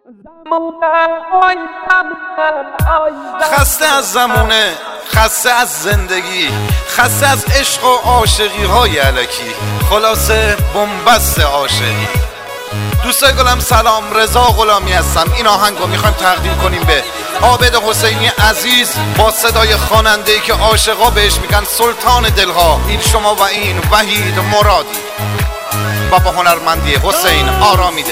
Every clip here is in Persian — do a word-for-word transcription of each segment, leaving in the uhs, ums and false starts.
خسته از زمونه، خسته از زندگی، خسته از عشق و عاشقی های الکی، خلاصه بنبست عاشقی. دوستای گلم سلام، رضا غلامی هستم. این آهنگو میخوایم تقدیم کنیم به عابد حسینی عزیز با صدای خواننده‌ای که عاشقا بهش میگن سلطان دلها. این شما و این وحید مرادی و با هنرمندی حسین آرامیده.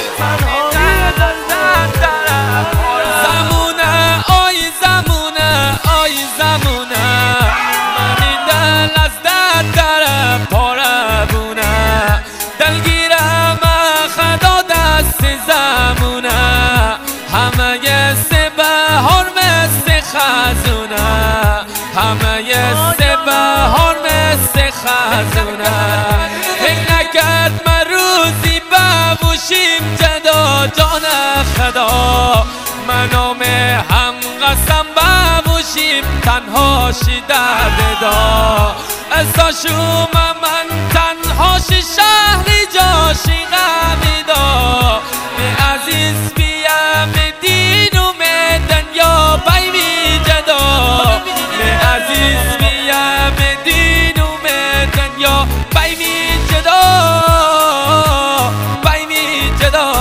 زمونه آی زمونه آی زمونه من این دل از در در پاره بونه دلگیرم خدا دست زمونه همه ی سه بهار مثل خزونه همه ی سه بهار مثل خزونه فکر نکرد من روزی ببوشیم جدا جان خدا منو به هم قسم ببوشیم تنهاشی درد دا ازاشوم من تنهاشی شهری جاشی غمی دا به عزیز بیم دین و دنیا بیمی جدا به عزیز بیم دین و دنیا بیمی جدا بیمی جدا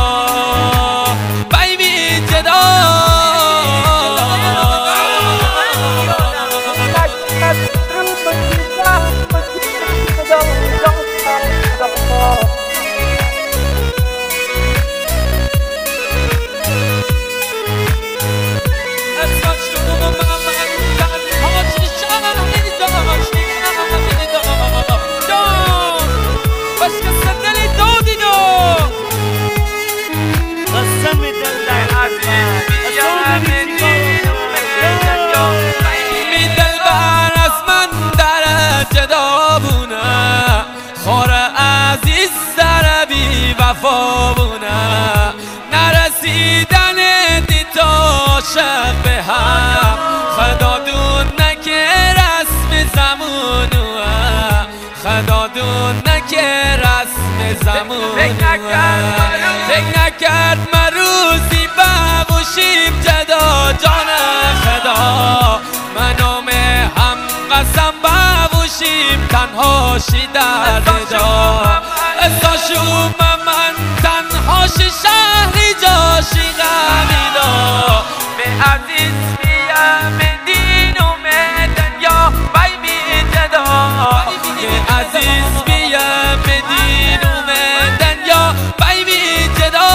وفابونه نرسیدن دیتا عاشق به هم خدا دون نکه رسم زمونوه خدا دون نکه رسم زمونوه فکر نکرد من روزی ببوشیم جدا جان خدا منو به هم قسم ببوشیم تنهاشی درد جا ازاشوم من تنهاشی شهری جاشی غمی دا به عزیز بیم دین و دنیا بیمی جدا به عزیز بیم دین و دنیا بیمی جدا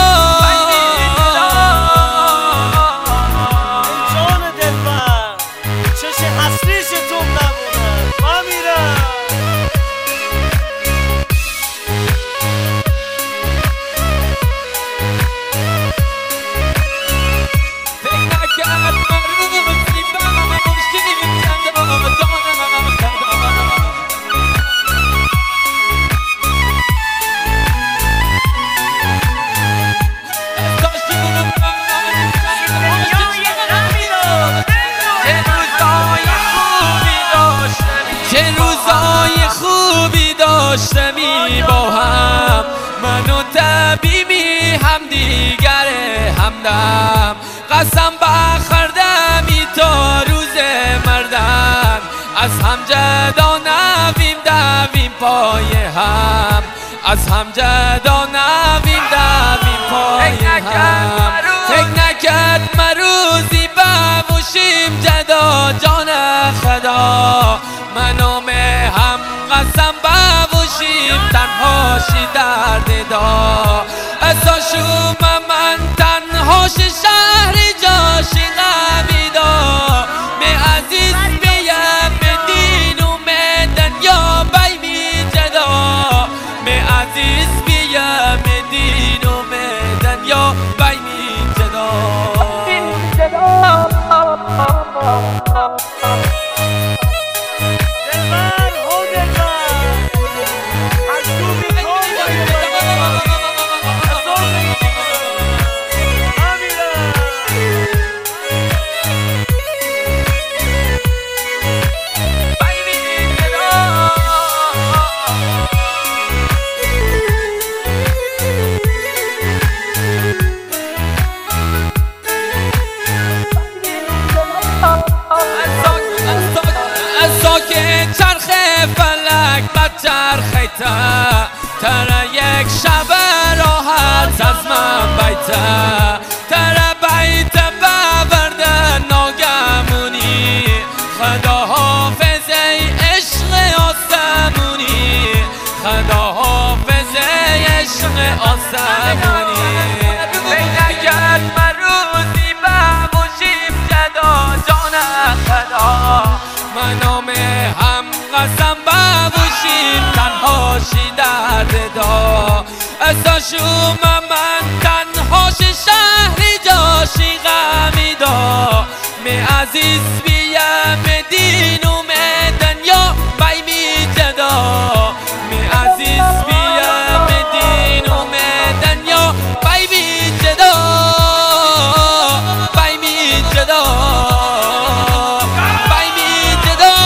جان دلبر چشم حسریشتون نبونه ما میرم داشتمی با هم منو طبیبی هم دیگر همدم قسم بخوردمی تا روز مردن از هم جدا نویم دویم پای هم از هم جدا نویم دویم پای هم فکر نکرد من روزی ببوشیم جدا جان خدا منو به هم قسم ببوشیم تنهاشی درد دا ازاشوم من تنهاشی شهری جاشی غمی دا به عزیز بیم دین و دنیا بیمی جدا به عزیز بیم دین و دنیا بیمی جدا بهتر تر یک شب راحت از من بیتر تر بیت بورد ناگمونی خدا حافظ ای عشق آسمونی خدا حافظ ای عشق آسمونی نگرد من روزی ببوشیم جدا جان خدا منام هم قسم ببوشیم تنهاشی درد دا اساشوم من تنهاشی شهری جاشی غمی دا می عزیز بیم دین و می دنیا بایمی جدا می عزیز بیم دین و می دنیا بایمی جدا بایمی جدا بایمی جدا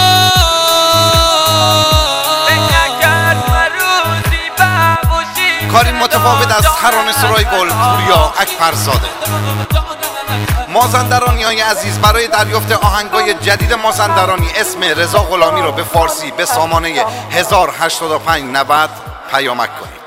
کاری متفاوت از ترانه سرای گل پوریا اکبرزاده. مازندرانی های عزیز، برای دریافت آهنگای جدید مازندرانی اسم رضا غلامی رو به فارسی به سامانه هزار و هشتاد و پنج نود پیامک کنید.